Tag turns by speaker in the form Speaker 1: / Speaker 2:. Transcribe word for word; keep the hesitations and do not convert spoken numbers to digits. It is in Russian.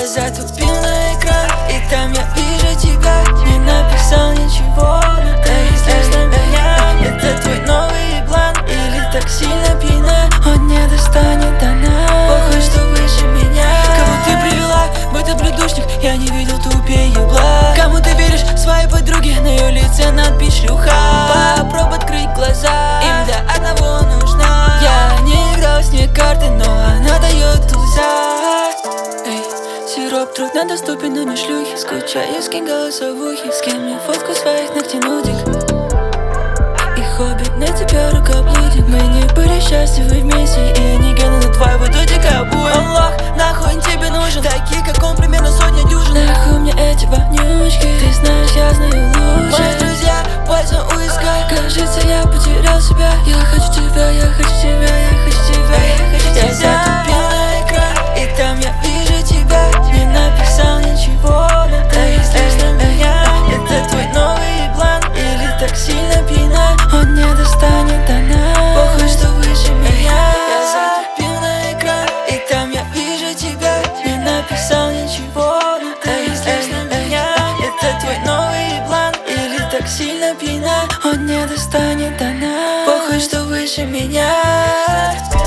Speaker 1: Я затупил на экран, и там я вижу тебя. Не написал ничего, но ты здесь на меня. Это твой новый план, или так сильно пьяна? Он не достанет, она похуй, что выше меня. Кого ты привела, будто блюдушник, я не видел тупее бла. Кому ты веришь, своей подруге, на ее лице надпись шлюха. Попробуй открыть глаза, им для одного нужна. Я не играл с ней карты, но она дает туза. Эй, сироп трудно доступен, но не шлюхи. Скучаю, скинь голосовухи, с кем мне фотку своих ногтенудик. И хобби, на тебя рука блудит. Мы не были счастливы вместе, и они гены на твой дудик обуем. Он лох, нахуй он тебе нужен? Такие, как он, примерно сотня дюжин. Нахуй мне эти вонючки, ты знаешь, я знаю лучше. Мои друзья, пальцем уискай. Кажется, я потерял себя. Я хочу тебя, я хочу тебя, я хочу тебя, я хочу тебя. Я затупил на экран, и там я вижу тебя. Не написал ничего, но ты здесь на меня. Это твой новый план, или так сильно пьяна? Он не достанет, она похуй, что выше меня. Я затупил на экран, и там я вижу тебя. Не написал ничего, но ты здесь на меня. Это твой новый план, или так сильно пьяна? Он не достанет, она похуй, что выше меня.